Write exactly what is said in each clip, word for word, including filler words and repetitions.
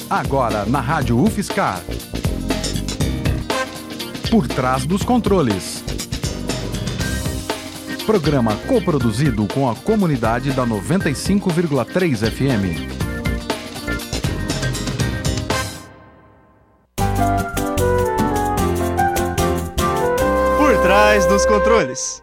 Agora na Rádio UFSCar. Por trás dos controles. Programa coproduzido com a comunidade da noventa e cinco vírgula três F M. Por trás dos controles.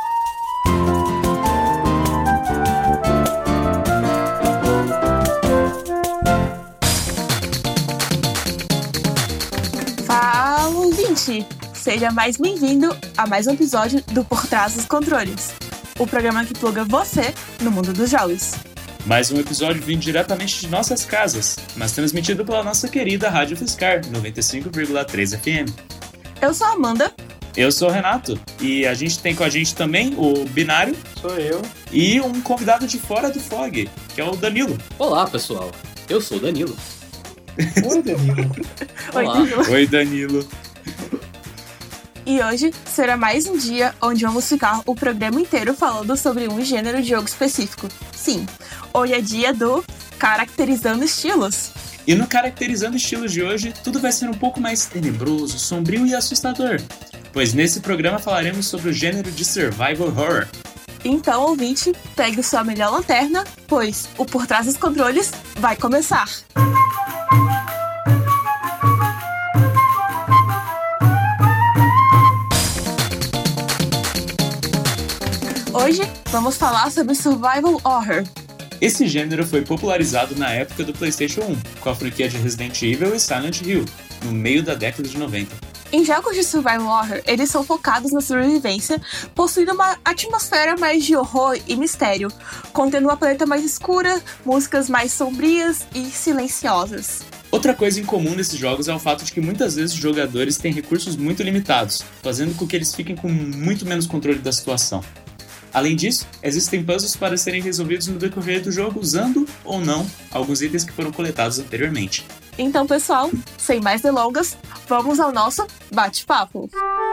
Fala, ouvinte! Seja mais bem-vindo a mais um episódio do Por Trás dos Controles, o programa que pluga você no mundo dos jogos. Mais um episódio vindo diretamente de nossas casas, mas transmitido pela nossa querida Rádio UFSCar, noventa e cinco vírgula três F M. Eu sou a Amanda. Eu sou o Renato, e a gente tem com a gente também o Binário. Sou eu. E um convidado de fora do F O G, que é o Danilo. Olá, pessoal. Eu sou o Danilo. Oi, Danilo. Oi, Olá. Danilo. Oi, Danilo. E hoje será mais um dia onde vamos ficar o programa inteiro falando sobre um gênero de jogo específico. Sim, hoje é dia do Caracterizando Estilos. E no Caracterizando Estilos de hoje, tudo vai ser um pouco mais tenebroso, sombrio e assustador, pois nesse programa falaremos sobre o gênero de Survival Horror. Então, ouvinte, pegue sua melhor lanterna, pois o Por Trás dos Controles vai começar. Hoje vamos falar sobre Survival Horror. Esse gênero foi popularizado na época do PlayStation um, com a franquia de Resident Evil e Silent Hill, no meio da década de noventa. Em jogos de Survival Horror, eles são focados na sobrevivência, possuindo uma atmosfera mais de horror e mistério, contendo uma paleta mais escura, músicas mais sombrias e silenciosas. Outra coisa em comum nesses jogos é o fato de que muitas vezes os jogadores têm recursos muito limitados, fazendo com que eles fiquem com muito menos controle da situação. Além disso, existem puzzles para serem resolvidos no decorrer do jogo usando, ou não, alguns itens que foram coletados anteriormente. Então, pessoal, sem mais delongas, vamos ao nosso bate-papo.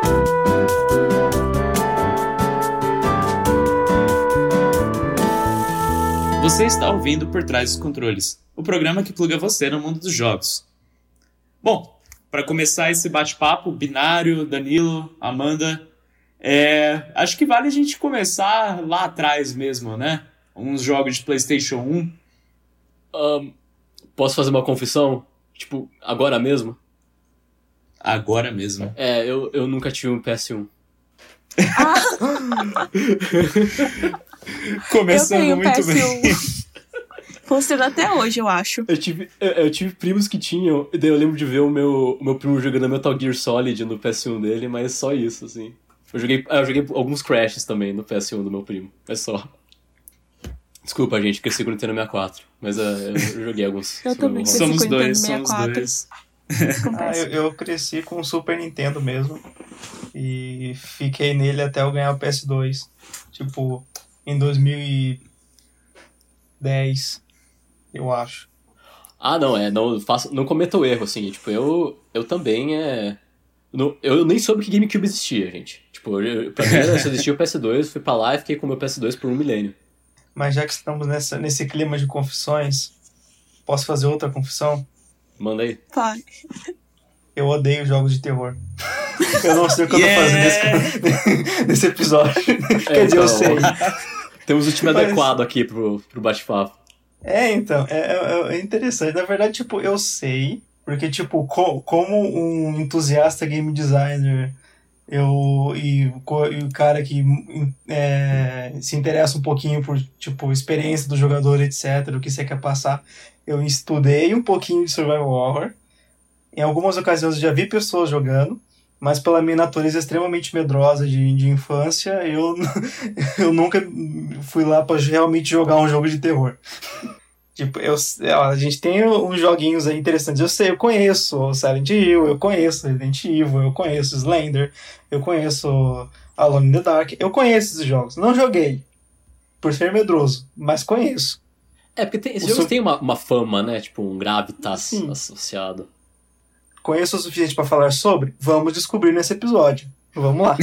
Você está ouvindo Por Trás dos Controles, o programa que pluga você no mundo dos jogos. Bom, para começar esse bate-papo, Binário, Danilo, Amanda, é, acho que vale a gente começar lá atrás mesmo, né? Uns jogos de PlayStation um. Um, posso fazer uma confissão? Tipo, agora mesmo? Agora mesmo. É, eu, eu nunca tive um P S um. Ah, Começando eu tenho muito P S um. bem. Funciona até hoje, eu acho. Eu tive, eu, eu tive primos que tinham, e daí eu lembro de ver o meu, o meu primo jogando Metal Gear Solid no P S um dele, mas só isso, assim. Eu joguei, eu joguei alguns Crashes também no P S um do meu primo, é só. Desculpa, gente, cresci com o Nintendo sessenta e quatro, mas uh, eu joguei alguns. Eu também cresci Somos com o Nintendo dois, sessenta e somos quatro. dois. Ah, eu, eu cresci com o Super Nintendo mesmo. E fiquei nele até eu ganhar o P S dois. Tipo, em dois mil e dez, eu acho. Ah, não, é, não, faço, não cometa o erro, assim, tipo, eu, eu também, é... Não, eu nem soube que GameCube existia, gente. Tipo, eu, pra mim, só existia o P S dois, fui pra lá e fiquei com o meu P S dois por um milênio. Mas já que estamos nessa, nesse clima de confissões, posso fazer outra confissão? Manda aí. Vai. Eu odeio jogos de terror. Eu não sei o que Yeah! eu tô fazendo nesse, nesse episódio. Quer dizer, eu sei. Temos o time Mas- adequado aqui pro, pro bate-papo. É, então, é, é- é interessante. Na verdade, tipo, eu sei, porque, tipo, co- como um entusiasta game designer, eu e, o co- e o cara que é, se interessa um pouquinho por, tipo, experiência do jogador, etcétera, o que você quer passar, eu estudei um pouquinho de Survival Horror. Em algumas ocasiões eu já vi pessoas jogando, mas pela minha natureza extremamente medrosa de, de infância, eu, eu nunca fui lá pra realmente jogar um jogo de terror. Tipo, eu, ó, a gente tem uns joguinhos aí interessantes. Eu sei, eu conheço o Silent Hill, eu conheço Resident Evil, eu conheço Slender, eu conheço Alone in the Dark, eu conheço esses jogos. Não joguei, por ser medroso, mas conheço. É, porque tem, esses O jogos seu- têm uma, uma fama, né? Tipo, um gravitas Sim. associado. Conheço o suficiente pra falar sobre? Vamos descobrir nesse episódio. Vamos lá.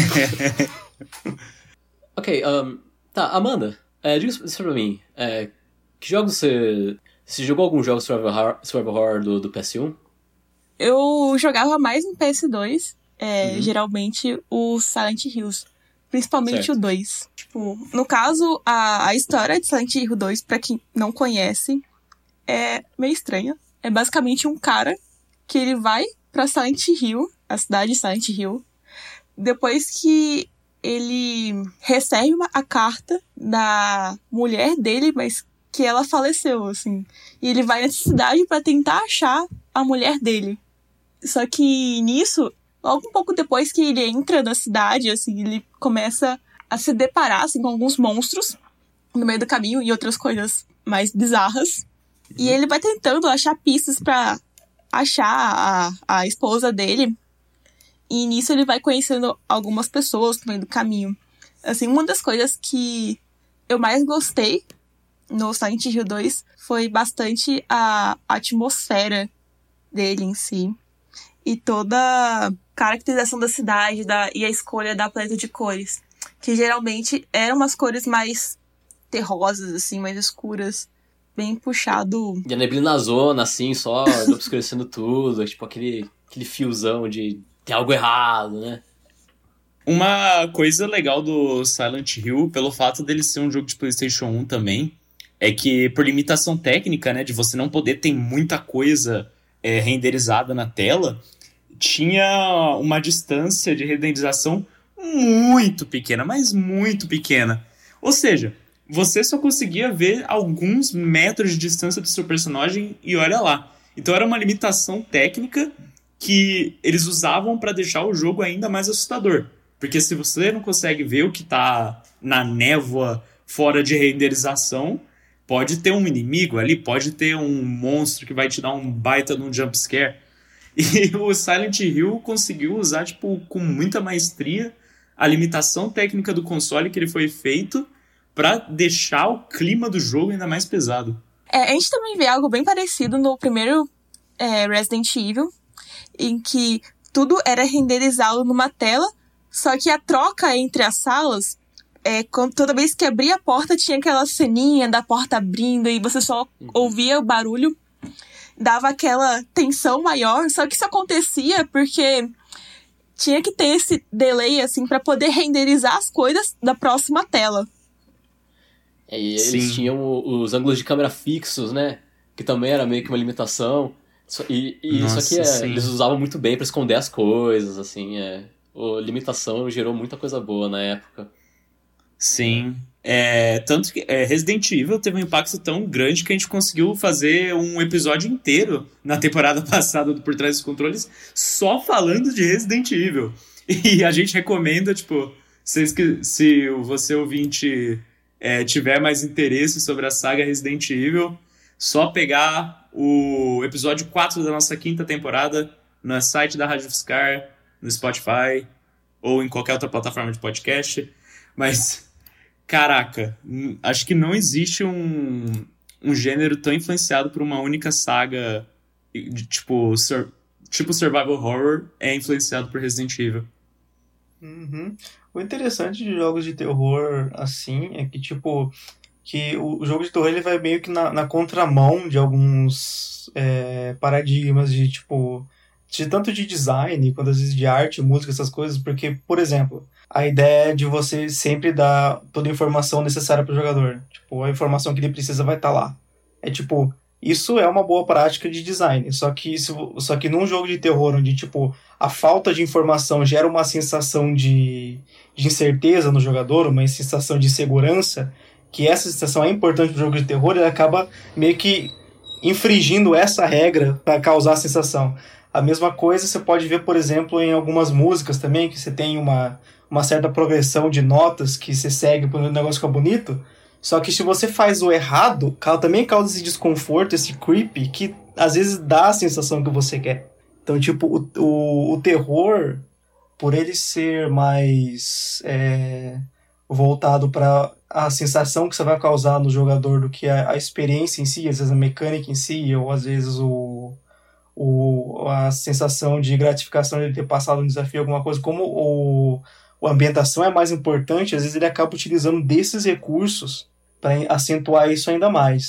Ok, um, tá, Amanda, é, diga isso pra mim. É, que jogos você Você jogou algum jogo Survival Horror, Survival Horror do, do P S um? Eu jogava mais no P S dois, é, Uhum. geralmente o Silent Hills. Principalmente Certo. o dois. Tipo, no caso, a, a história de Silent Hill dois, pra quem não conhece, é meio estranha. É basicamente um cara que ele vai pra Silent Hill, a cidade de Silent Hill, depois que ele recebe uma, a carta da mulher dele, mas que ela faleceu, assim. E ele vai nessa cidade pra tentar achar a mulher dele. Só que nisso, logo um pouco depois que ele entra na cidade, assim, ele começa a se deparar, assim, com alguns monstros no meio do caminho e outras coisas mais bizarras. E ele vai tentando achar pistas pra achar a, a esposa dele. E nisso ele vai conhecendo algumas pessoas no meio do caminho. Assim, uma das coisas que eu mais gostei no Silent Hill dois foi bastante a atmosfera dele em si. E toda a caracterização da cidade da, e a escolha da paleta de cores. Que geralmente eram umas cores mais terrosas, assim, mais escuras. Bem puxado. E a neblina na zona, assim, só obscurecendo tudo. Tipo, aquele, aquele fiozão de tem algo errado, né? Uma coisa legal do Silent Hill, pelo fato dele ser um jogo de PlayStation um também, é que por limitação técnica, né, de você não poder ter muita coisa é, renderizada na tela, tinha uma distância de renderização muito pequena, mas muito pequena. Ou seja, você só conseguia ver alguns metros de distância do seu personagem e olha lá. Então era uma limitação técnica que eles usavam para deixar o jogo ainda mais assustador. Porque se você não consegue ver o que tá na névoa fora de renderização, pode ter um inimigo ali, pode ter um monstro que vai te dar um baita de um jumpscare. E o Silent Hill conseguiu usar, tipo, com muita maestria a limitação técnica do console que ele foi feito pra deixar o clima do jogo ainda mais pesado. É, a gente também vê algo bem parecido no primeiro é, Resident Evil, em que tudo era renderizado numa tela, só que a troca entre as salas, é, quando, toda vez que abria a porta, tinha aquela ceninha da porta abrindo e você só ouvia o barulho, dava aquela tensão maior, só que isso acontecia porque tinha que ter esse delay, assim, pra poder renderizar as coisas da próxima tela. É, e eles Sim. tinham o- os ângulos de câmera fixos, né? Que também era meio que uma limitação. Só- E, e Nossa, só que é, sim. eles usavam muito bem pra esconder as coisas, assim, é. A limitação gerou muita coisa boa na época. Sim. É, tanto que é, Resident Evil teve um impacto tão grande que a gente conseguiu fazer um episódio inteiro na temporada passada do Por Trás dos Controles só falando de Resident Evil. E a gente recomenda, tipo, se, se você ouvinte é, tiver mais interesse sobre a saga Resident Evil, só pegar o episódio quatro da nossa quinta temporada no site da Rádio Fiscar, no Spotify ou em qualquer outra plataforma de podcast. Mas, caraca, acho que não existe um, um gênero tão influenciado por uma única saga, de, tipo, sur, tipo Survival Horror, é influenciado por Resident Evil. Uhum. O interessante de jogos de terror assim é que, tipo, que o jogo de terror ele vai meio que na, na contramão de alguns é, paradigmas de, tipo, de tanto de design quanto às vezes de arte, música, essas coisas, porque, por exemplo, a ideia é de você sempre dar toda a informação necessária para o jogador. Tipo, a informação que ele precisa vai estar lá. É tipo, isso é uma boa prática de design, só que, isso, só que num jogo de terror onde, tipo, a falta de informação gera uma sensação de, de incerteza no jogador, uma sensação de insegurança, que essa sensação é importante no jogo de terror, ele acaba meio que infringindo essa regra para causar a sensação. A mesma coisa você pode ver, por exemplo, em algumas músicas também, que você tem uma, uma certa progressão de notas que você segue para o negócio ficar bonito, só que se você faz o errado, também causa esse desconforto, esse creepy, que às vezes dá a sensação que você quer. Então, tipo, o, o, o terror, por ele ser mais é, voltado para a sensação que você vai causar no jogador do que a, a experiência em si, às vezes a mecânica em si, ou às vezes o, o, a sensação de gratificação de ter passado um desafio, alguma coisa, como o, a ambientação é mais importante, às vezes ele acaba utilizando desses recursos para acentuar isso ainda mais.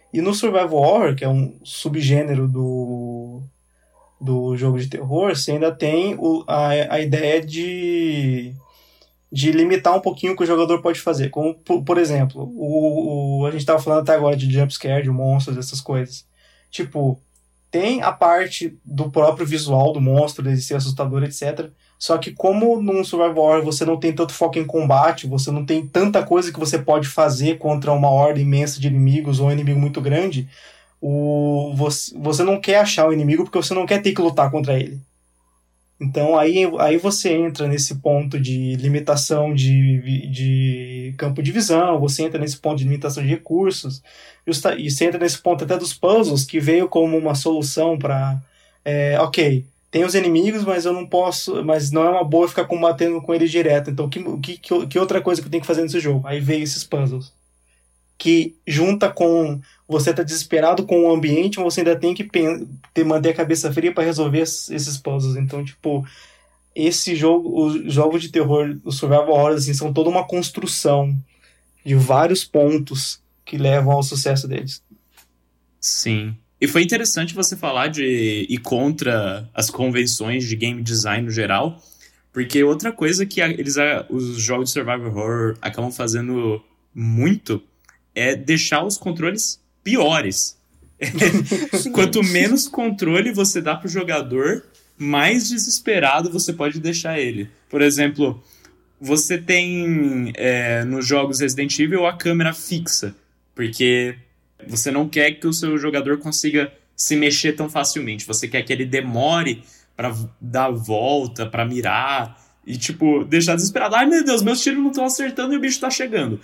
E no Survival Horror, que é um subgênero do, do jogo de terror, você ainda tem o, a, a ideia de, de limitar um pouquinho o que o jogador pode fazer. Como, por, por exemplo, o, o, a gente estava falando até agora de jumpscare, de monstros, essas coisas. Tipo, tem a parte do próprio visual do monstro, dele ser assustador, etcétera. Só que como num Survival Horror você não tem tanto foco em combate, você não tem tanta coisa que você pode fazer contra uma horda imensa de inimigos ou um inimigo muito grande, o, você, você não quer achar o inimigo porque você não quer ter que lutar contra ele. Então aí, aí você entra nesse ponto de limitação de, de campo de visão, você entra nesse ponto de limitação de recursos, justa, e você entra nesse ponto até dos puzzles, que veio como uma solução para, é, ok, tem os inimigos, mas eu não posso, mas não é uma boa ficar combatendo com eles direto, então que, que, que outra coisa que eu tenho que fazer nesse jogo? Aí veio esses puzzles, que junta com você tá desesperado com o ambiente, mas você ainda tem que ter, manter a cabeça fria para resolver esses puzzles. Então, tipo, esse jogo, os jogos de terror, os survival horrors, assim, são toda uma construção de vários pontos que levam ao sucesso deles. Sim. E foi interessante você falar de ir contra as convenções de game design no geral, porque outra coisa que eles, os jogos de survival horror acabam fazendo muito é deixar os controles piores. Quanto menos controle você dá pro jogador, mais desesperado você pode deixar ele. Por exemplo, você tem é, nos jogos Resident Evil a câmera fixa, porque você não quer que o seu jogador consiga se mexer tão facilmente. Você quer que ele demore pra dar a volta, pra mirar e, tipo, deixar desesperado. Ai, meu Deus, meus tiros não estão acertando e o bicho tá chegando.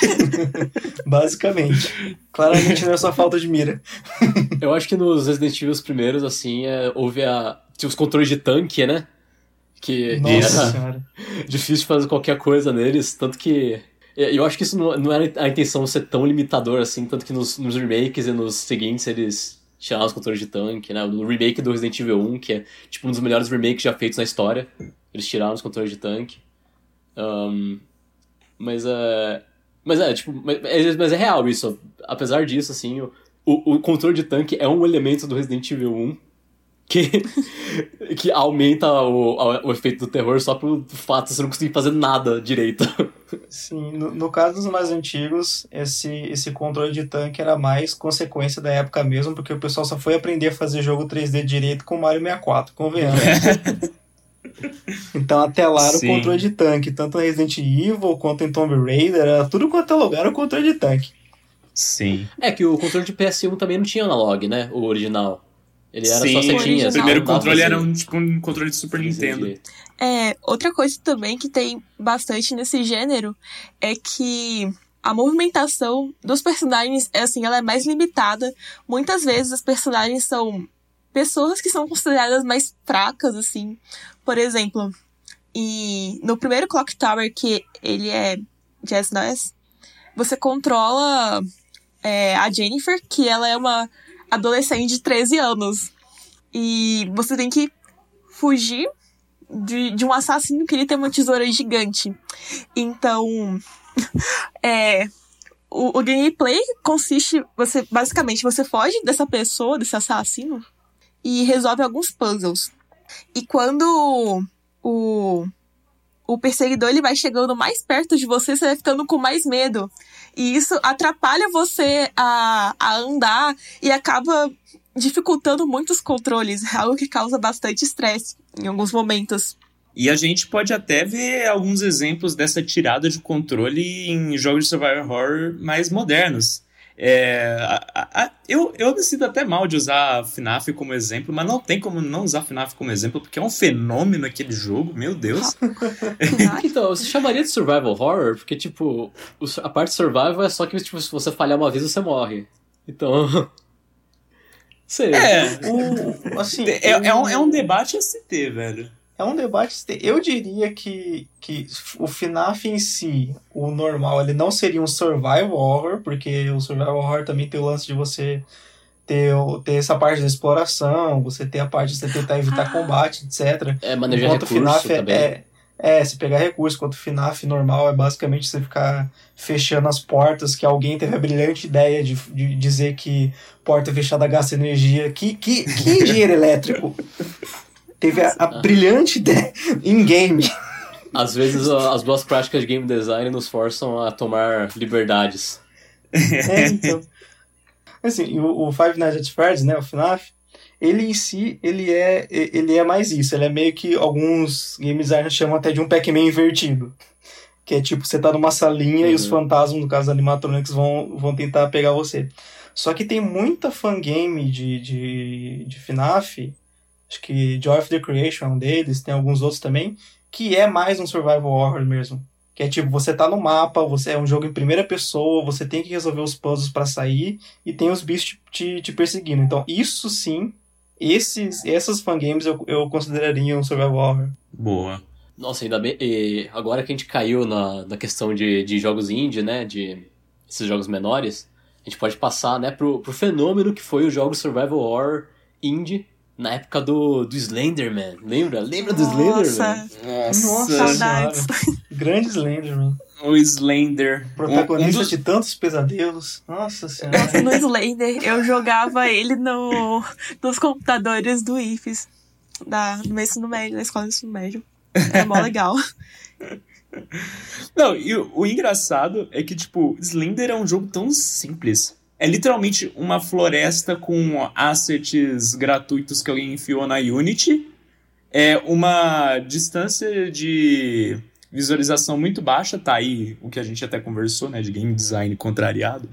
Basicamente. Claramente não é só falta de mira. Eu acho que nos Resident Evil primeiros, assim, é, houve a... tinha os controles de tanque, né? Que Nossa era senhora. difícil de fazer qualquer coisa neles, tanto que... Eu acho que isso não, não era a intenção de ser tão limitador, assim, tanto que nos, nos remakes e nos seguintes eles tiraram os controles de tanque, né? No remake do Resident Evil um, que é tipo um dos melhores remakes já feitos na história, eles tiraram os controles de tanque. Um, mas é... Mas é, tipo... Mas é, mas é real isso. Apesar disso, assim, o, o, o controle de tanque é um elemento do Resident Evil um que, que aumenta o, o efeito do terror só pelo fato de você não conseguir fazer nada direito. Sim, no, no caso dos mais antigos, esse, esse controle de tanque era mais consequência da época mesmo, porque o pessoal só foi aprender a fazer jogo três D direito com o Mario sessenta e quatro, convenhamos. Então até lá era o controle de tanque, tanto em Resident Evil quanto em Tomb Raider, era tudo quanto é lugar o controle de tanque. Sim. É que o controle de P S um também não tinha analog, né? O original. Ele era Sim, só setinhas. o primeiro não dava controle pra era fazer. um, tipo, um controle de Super Nintendo. É, outra coisa também que tem bastante nesse gênero é que a movimentação dos personagens, é assim, ela é mais limitada. Muitas vezes os personagens são pessoas que são consideradas mais fracas, assim. Por exemplo, e no primeiro Clock Tower, que ele é Jazz Noise, você controla é, a Jennifer, que ela é uma adolescente de treze anos. E você tem que fugir de, de um assassino que ele tem uma tesoura gigante. Então, é, o, o gameplay consiste... Você, basicamente, você foge dessa pessoa, desse assassino, e resolve alguns puzzles. E quando o, o perseguidor ele vai chegando mais perto de você, você vai ficando com mais medo. E isso atrapalha você a, a andar e acaba dificultando muito os controles, algo que causa bastante estresse em alguns momentos. E a gente pode até ver alguns exemplos dessa tirada de controle em jogos de survival horror mais modernos. É, a, a, eu, eu me sinto até mal de usar a F NAF como exemplo, mas não tem como não usar a F NAF como exemplo, porque é um fenômeno aquele jogo, meu Deus. Então, você chamaria de survival horror? Porque, tipo, a parte survival é só que, tipo, se você falhar uma vez, você morre. Então... Sei. É, O, assim, é, é, um, é um debate a se ter, velho. É um debate. Eu diria que, que o F NAF em si, o normal, ele não seria um survival horror, porque o survival horror também tem o lance de você ter, ter essa parte da exploração, você ter a parte de você tentar evitar combate, etcétera. É, manejar Enquanto recurso o F NAF também. É, É, se pegar recurso, enquanto o F NAF normal é basicamente você ficar fechando as portas, que alguém teve a brilhante ideia de, de dizer que porta fechada gasta energia. Que, que, que engenheiro elétrico teve a, a brilhante ideia em game? Às vezes as boas práticas de game design nos forçam a tomar liberdades. É, então. Assim, o, o Five Nights at Freddy's, né, o F NAF, ele em si, ele é, ele é mais isso. Ele é meio que alguns game designers chamam até de um Pac-Man invertido. Que é tipo, você tá numa salinha uhum. e os fantasmas, no caso animatronics, vão, vão tentar pegar você. Só que tem muita fangame de, de, de F NAF, acho que Joy of the Creation é um deles, tem alguns outros também, que é mais um survival horror mesmo. Que é tipo, você tá no mapa, você é um jogo em primeira pessoa, você tem que resolver os puzzles pra sair, e tem os bichos te, te perseguindo. Então, isso sim, esses, essas fangames eu, eu consideraria um survival horror. Boa. Nossa, ainda bem. E agora que a gente caiu na, na questão de, de jogos indie, né? De esses jogos menores, a gente pode passar, né, pro, pro fenômeno que foi o jogo survival horror indie na época do, do Slenderman. Lembra? Lembra do Slenderman? Nossa, Nossa saudades. Grande Slenderman. O Slender. Protagonista um, um dos... de tantos pesadelos. Nossa senhora. Nossa, no Slender, eu jogava ele no, nos computadores do I F E S, da, no ensino médio, da escola de ensino médio. É mó legal. Não, e o, o engraçado é que, tipo, Slender é um jogo tão simples. É literalmente uma floresta com assets gratuitos que alguém enfiou na Unity. É uma distância de visualização muito baixa. Tá aí o que a gente até conversou, né? De game design contrariado.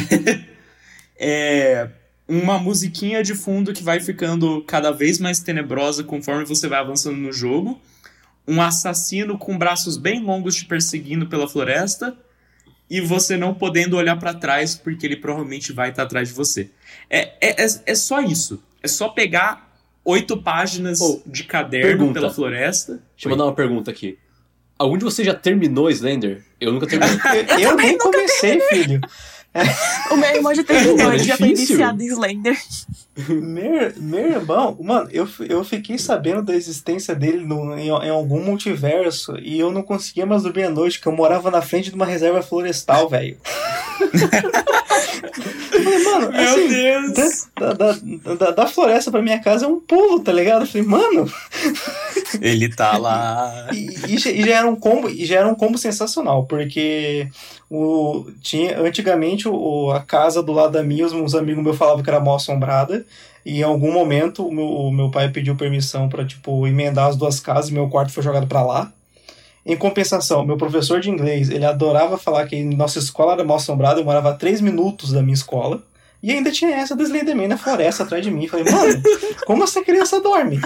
É uma musiquinha de fundo que vai ficando cada vez mais tenebrosa conforme você vai avançando no jogo. Um assassino com braços bem longos te perseguindo pela floresta. E você não podendo olhar pra trás, porque ele provavelmente vai estar atrás de você. É, é, é, é só isso. É só pegar oito páginas oh, de caderno pergunta. pela floresta. Deixa eu mandar uma pergunta aqui. Algum de vocês já terminou Slender? Eu nunca terminei. eu, eu nem comecei, filho. O meu irmão já terminou, ele já foi viciado em Slender. Meu, meu irmão, mano, eu, eu fiquei sabendo da existência dele no, em, em algum multiverso e eu não conseguia mais dormir à noite, porque eu morava na frente de uma reserva florestal, velho. Mano, meu assim, Deus! Da, da, da, da floresta pra minha casa é um pulo, tá ligado? Eu falei, mano. Ele tá lá. E, e, já, e já era um combo, e já era um combo sensacional, porque o, tinha, antigamente o, a casa do lado da minha, os, os amigos meus falavam que era mal assombrada, e em algum momento o meu, o meu pai pediu permissão pra, tipo, emendar as duas casas e meu quarto foi jogado pra lá. Em compensação, meu professor de inglês, ele adorava falar que nossa escola era mal assombrada, eu morava a três minutos da minha escola, e ainda tinha essa do Slenderman na floresta atrás de mim. Falei, mano, como essa criança dorme?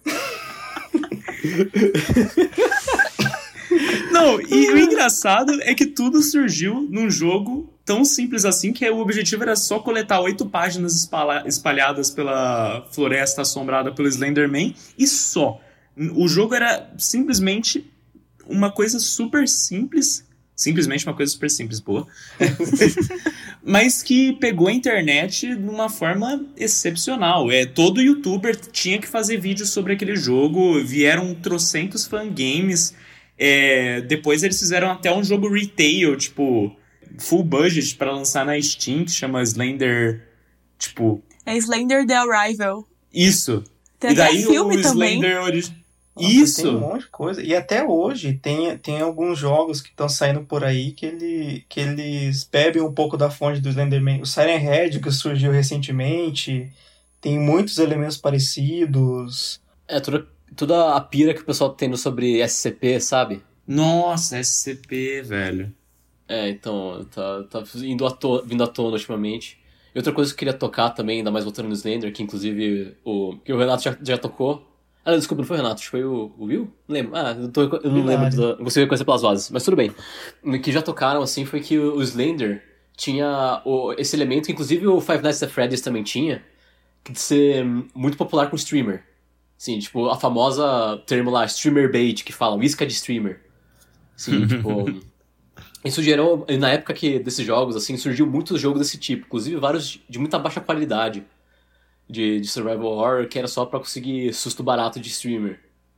Não, e o engraçado é que tudo surgiu num jogo tão simples assim, que o objetivo era só coletar oito páginas espalha- espalhadas pela floresta assombrada pelo Slenderman, e só. O jogo era simplesmente uma coisa super simples, simplesmente uma coisa super simples, boa, mas que pegou a internet de uma forma excepcional. É, todo youtuber tinha que fazer vídeo sobre aquele jogo, vieram trocentos fangames, é, depois eles fizeram até um jogo retail, tipo, full budget para lançar na Steam, que chama Slender, tipo... É Slender The Arrival. Isso. Tem e daí até filme o também. Slender original. Nossa, isso! Tem um monte de coisa. E até hoje tem, tem alguns jogos que estão saindo por aí que, ele, que eles bebem um pouco da fonte do Slenderman. O Siren Head, que surgiu recentemente, tem muitos elementos parecidos. É, toda, toda a pira que o pessoal tá tendo sobre S C P, sabe? Nossa, S C P, velho. É, então, tá, tá indo à to- vindo à tona ultimamente. E outra coisa que eu queria tocar também, ainda mais voltando no Slender, que inclusive o, que o Renato já, já tocou. Ah, não, desculpa, não foi o Renato, acho que foi o, o Will? Não lembro. Ah, eu, tô, eu não lembro, do, não consigo reconhecer pelas vozes, mas tudo bem. O que já tocaram, assim, foi que o, o Slender tinha o, esse elemento, que inclusive o Five Nights at Freddy's também tinha, que de ser muito popular com streamer. Sim, tipo, a famosa termo lá, streamer bait, que fala, isca de streamer. Sim, tipo... Isso gerou, na época que desses jogos, assim, surgiu muitos jogos desse tipo, inclusive vários de muita baixa qualidade. De, de survival horror, que era só pra conseguir susto barato de streamer.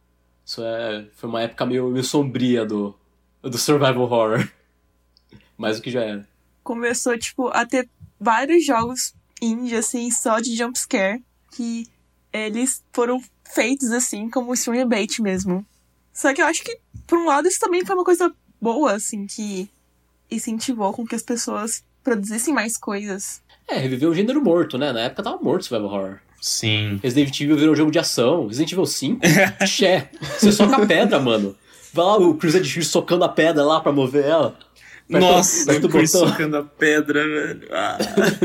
Isso é, foi uma época meio, meio sombria do, do survival horror. Mais do que já era. Começou, tipo, a ter vários jogos indie, assim, só de jumpscare, que eles foram feitos, assim, como stream bait mesmo. Só que eu acho que, por um lado, isso também foi uma coisa boa, assim, que incentivou com que as pessoas produzissem mais coisas. É, reviveu o gênero morto, né? Na época tava morto survival horror. Sim. Resident Evil virou um jogo de ação. Resident Evil cinco, xé. Você soca a pedra, mano. Vai lá o Chris Redfield socando a pedra lá pra mover ela. Aperta, Nossa, aperta o Chris socando a pedra, velho. Ah.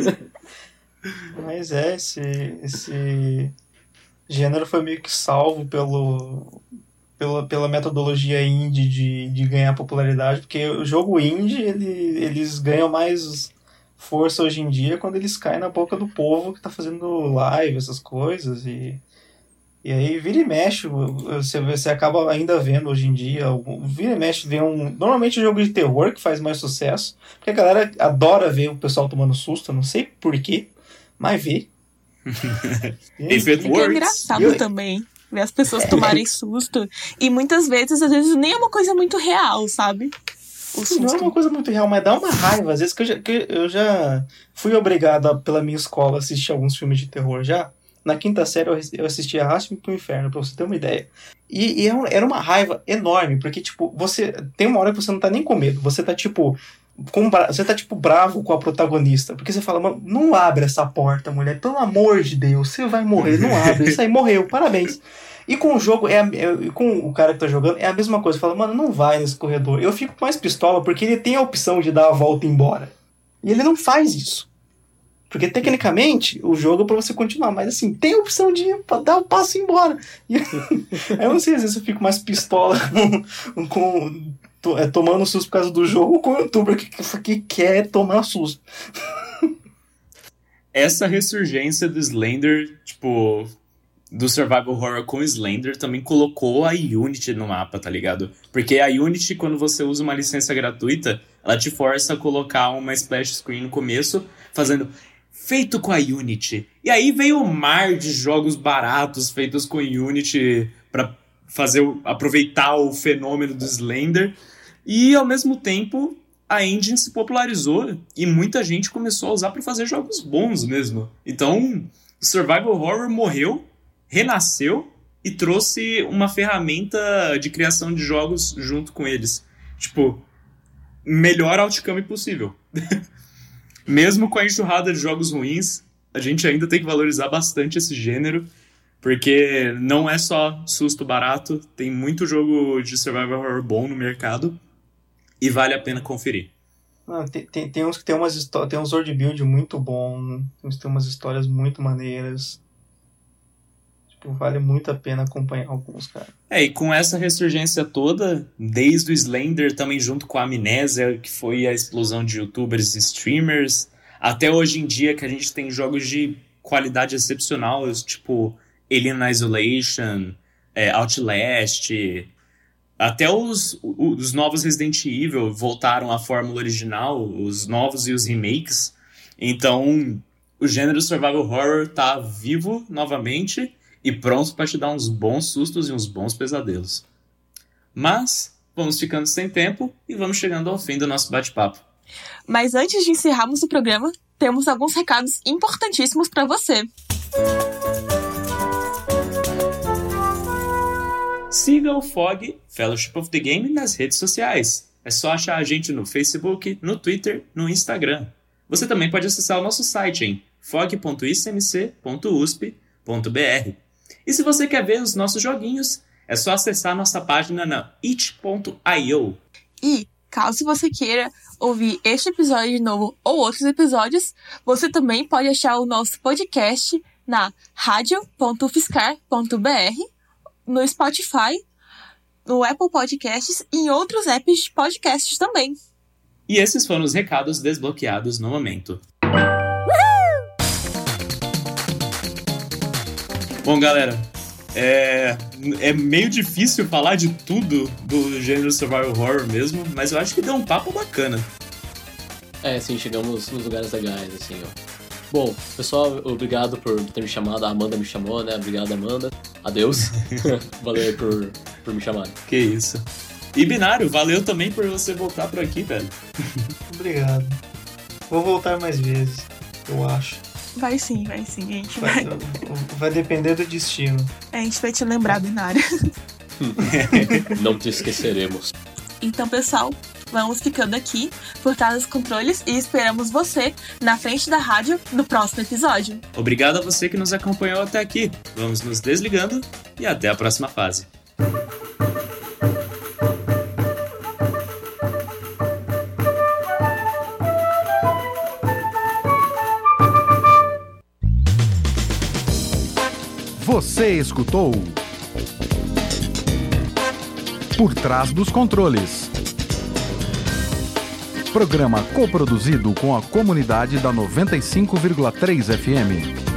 Mas é, esse, esse gênero foi meio que salvo pelo, pela, pela metodologia indie de, de ganhar popularidade, porque o jogo indie, ele, eles ganham mais força hoje em dia quando eles caem na boca do povo que tá fazendo live, essas coisas, e, e aí vira e mexe, você, você acaba ainda vendo hoje em dia, vira e mexe, vê um, normalmente um jogo de terror que faz mais sucesso, porque a galera adora ver o pessoal tomando susto, não sei porquê, mas vê. If it É works. engraçado Eu- também ver as pessoas tomarem susto. E muitas vezes, às vezes, nem é uma coisa muito real, sabe? O Não é susto. uma coisa muito real, mas dá uma raiva. Às vezes que eu já, que eu já fui obrigado, a, pela minha escola, a assistir alguns filmes de terror já. Na quinta série eu ass- eu assisti Arraste-me pro Inferno, pra você ter uma ideia. E, e é um- era uma raiva enorme, porque, tipo, você tem uma hora que você não tá nem com medo. Você tá, tipo, com, bra- você tá, tipo, bravo com a protagonista. Porque você fala, mano, não abre essa porta, mulher. Pelo amor de Deus, você vai morrer. Não abre. Isso aí morreu. Parabéns. E com o jogo, é, a- é- com o cara que tá jogando, é a mesma coisa. Fala, mano, não vai nesse corredor. Eu fico mais pistola porque ele tem a opção de dar a volta e ir embora. E ele não faz isso. Porque, tecnicamente, o jogo é pra você continuar. Mas, assim, tem a opção de ir pra dar o passo e ir embora. E aí, eu não sei, às vezes eu fico mais pistola com, com, to- é, tomando susto por causa do jogo com o youtuber que, que quer tomar susto. Essa ressurgência do Slender, tipo, do survival horror com Slender também colocou a Unity no mapa, tá ligado? Porque a Unity, quando você usa uma licença gratuita, ela te força a colocar uma splash screen no começo, fazendo feito com a Unity. E aí veio o mar de jogos baratos feitos com Unity pra fazer o- aproveitar o fenômeno do Slender. E ao mesmo tempo a engine se popularizou e muita gente começou a usar pra fazer jogos bons mesmo. Então, o survival horror morreu, renasceu e trouxe uma ferramenta de criação de jogos junto com eles. Tipo, melhor outcome possível. Mesmo com a enxurrada de jogos ruins, a gente ainda tem que valorizar bastante esse gênero, porque não é só susto barato, tem muito jogo de survival horror bom no mercado e vale a pena conferir. Ah, tem, tem, tem uns que tem umas histó- tem uns world build muito bom, tem uns que tem umas histórias muito maneiras. Tipo, vale muito a pena acompanhar alguns, cara. É, e com essa ressurgência toda, desde o Slender também junto com a Amnésia, que foi a explosão de youtubers e streamers, até hoje em dia que a gente tem jogos de qualidade excepcional, tipo Alien Isolation, é, Outlast, até os, os novos Resident Evil voltaram à fórmula original, os novos e os remakes. Então, o gênero survival horror tá vivo novamente e pronto para te dar uns bons sustos e uns bons pesadelos. Mas vamos ficando sem tempo e vamos chegando ao fim do nosso bate-papo. Mas antes de encerrarmos o programa, temos alguns recados importantíssimos para você. Siga o F O G, Fellowship of the Game, nas redes sociais. É só achar a gente no Facebook, no Twitter, no Instagram. Você também pode acessar o nosso site em fog ponto i c m c ponto u s p ponto b r. E se você quer ver os nossos joguinhos, é só acessar nossa página na itch ponto i o. E, caso você queira ouvir este episódio de novo ou outros episódios, você também pode achar o nosso podcast na radio ponto u f s c a r ponto b r, no Spotify, no Apple Podcasts e em outros apps de podcasts também. E esses foram os recados desbloqueados no momento. Bom, galera, é, é meio difícil falar de tudo do gênero survival horror mesmo, mas eu acho que deu um papo bacana. É, sim, chegamos nos lugares legais, assim, ó. Bom, pessoal, obrigado por ter me chamado. A Amanda me chamou, né? Obrigado, Amanda. Adeus. Valeu aí por, por me chamar. Que isso. E Binário, valeu também por você voltar por aqui, velho. Obrigado. Vou voltar mais vezes, eu acho. Vai sim, vai sim. A gente Vai, vai, vai depender do destino. a gente vai te lembrar, Binário. Não te esqueceremos. Então, pessoal, vamos ficando aqui por trás dos controles e esperamos você na frente da rádio no próximo episódio. Obrigado a você que nos acompanhou até aqui. Vamos nos desligando e até a próxima fase. Você escutou Por Trás dos Controles. Programa coproduzido com a comunidade da noventa e cinco vírgula três F M.